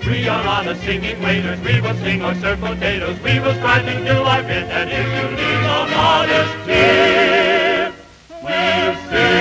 We are on a singing waiters, we will sing or serve potatoes. We will strive to do our bit, and if you leave a modest tip, we'll sing.